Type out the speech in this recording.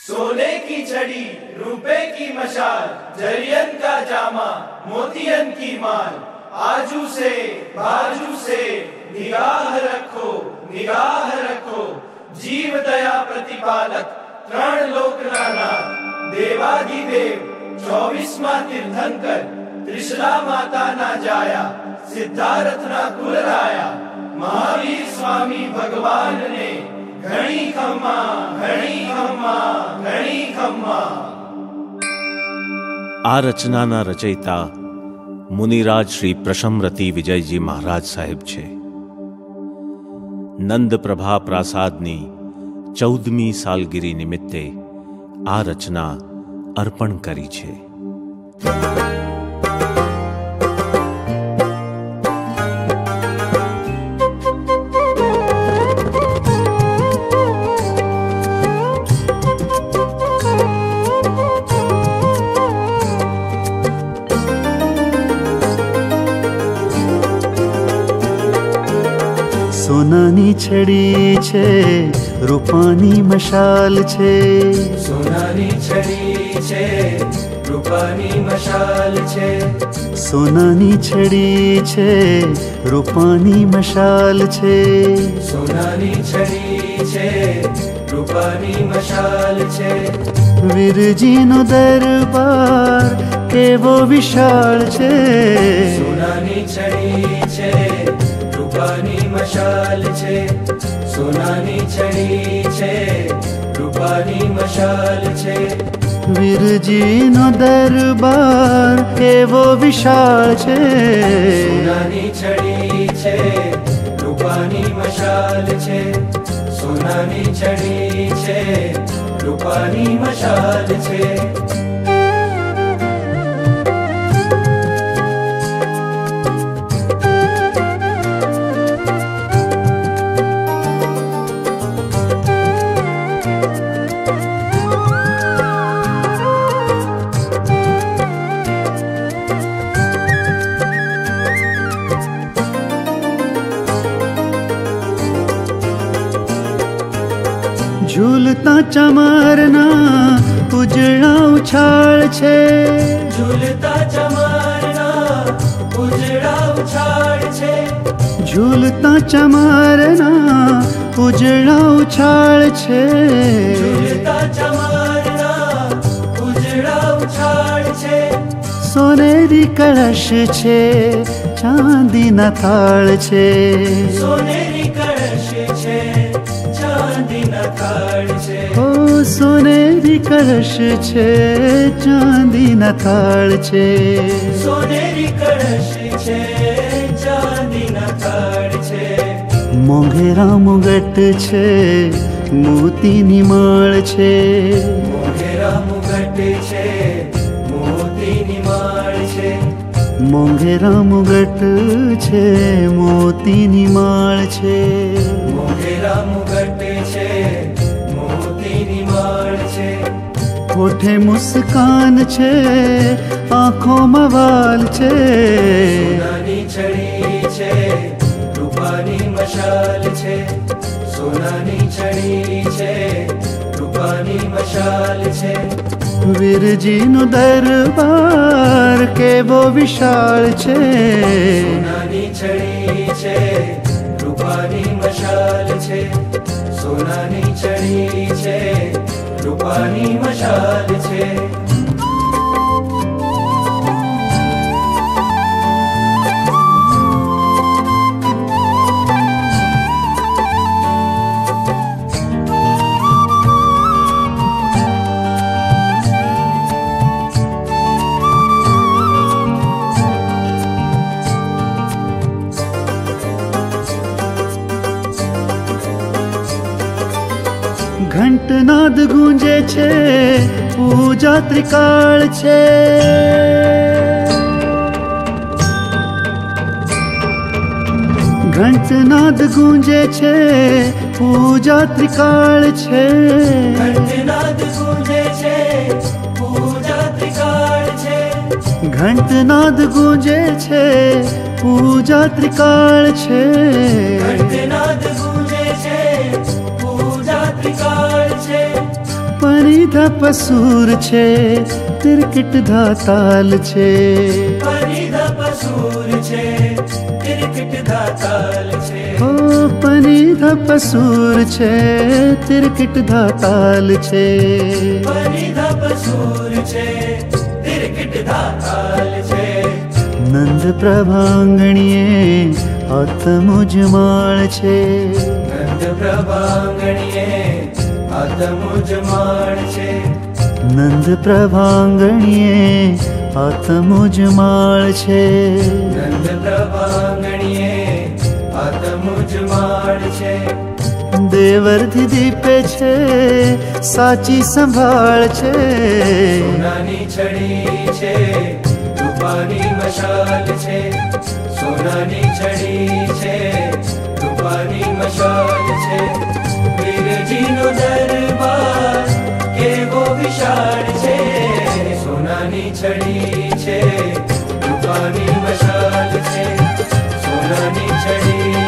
सोने की छड़ी रुपए की मशाल, जरियन का जामा मोतियन की माल, आजू से बाजू से निगाह रखो, जीव दया प्रतिपालक त्रण लोकनाथ, देवाधिदेव 24वां तीर्थंकर, त्रिशला माता ना जाया, सिद्धार्थ ना कुल राया, महावीर स्वामी भगवान ने घणी खम्मा આ રચનાના રચયિતા મુનિરાજ શ્રી પ્રશમરતિ વિજયજી મહારાજ સાહેબ છે. નંદપ્રભા પ્રાસાદની 14મી સાલગીરી નિમિત્તે આ રચના અર્પણ કરી છે. સોનાની છડી છે, રૂપાની મશાલ છે. સોનાની છડી છે, રૂપાની મશાલ છે. સોનાની છડી છે, રૂપાની મશાલ છે. સોનાની છડી છે, રૂપાની મશાલ છે. વીરજીનો દરબાર કેવો વિશાળ છે. સોનાની છડી છે, રૂપાની મશાલ છે. સોનાની છડી છે, રૂપાની મશાલ છે. વીરજીનો દરબાર કેવો વિશાળ છે. સોનાની છડી છે, રૂપાની મશાલ છે. સોનાની છડી છે, રૂપાની મશાલ છે. ઝૂલતા ચમારના ઉજળા ઉછાળ છે. ઝૂલતા ચમારના ઉજળા ઉછાળ છે. ઝૂલતા ચમારના ઉજળા ઉછાળ છે. ઝૂલતા ચમારના ઉજળા ઉછાળ છે. સોનેરી કળશ છે, ચાંદીના થાળ છે. સોનેરી કળશ છે, ચાંદીના થાળ છે. ઓ સોનેરી કળશ છે, ચાંદીના થાળ છે. સોનેરી કળશ છે, ચાંદીના થાળ છે. મોંઘેરા મુગટ છે, મોતીની માળ છે. મોંઘેરા મુગટ છે, મોતીની માળ છે. મોંઘેરા મુગટ છે, મોતીની માળ છે. મોંઘેરા મુગટ છે, મોતીની માળ છે. હોઠે મુસ્કાન છે, આંખોમાં વાલ છે. સોનાની છડી છે, રૂપાની મશાલ છે. સોનાની છડી છે, રૂપાની મશાલ છે. વીરજીનો દરબાર કેવો વિશાળ છે. સોનાની છડી છે, રૂપાની મશાલ છે. સોનાની છડી છે, રૂપાની મશાલ છે. ઘંટનાદ ગુંજે છે, પૂજા ત્રિકાળ છે. ઘંટનાદ ગુંજે છે, પૂજા ત્રિકાળ છે. ઘંટનાદ ગુંજે છે, પૂજા ત્રિકાળ છે. ઘંટનાદ ગુંજે છે, પૂજા ત્રિકાળ છે. ઘંટનાદ ગુંજે છે, પૂજા ત્રિકાળ છે. પરિધપ સૂર છે તિરકિટ ધા તાલ છે પરિધપ સૂર છે તિરકિટ ધા તાલ છે ઓ પરિધપ સૂર છે તિરકિટ ધા તાલ છે પરિધપ સૂર છે તિરકિટ ધા તાલ છે નંદ પ્રભાંગણીએ આત્મુજમાળ છે નંદ પ્રભાંગણીએ આત્મુજમાળ છે નંદ પ્રભાંગણીએ આત્મુજમાળ છે નંદ પ્રભાંગણીએ આત્મુજમાળ છે દેવરથી દીપે છે સાચી સંભાળ છે સોનાની છડી છે રૂપાની મશાલ છે સોનાની છડી છે રૂપાની મશાલ છે વીરજીનો દરબાર કેવો વિશાળ છે સોનાની છડી છે રૂપાની મશાલ છે સોનાની છડી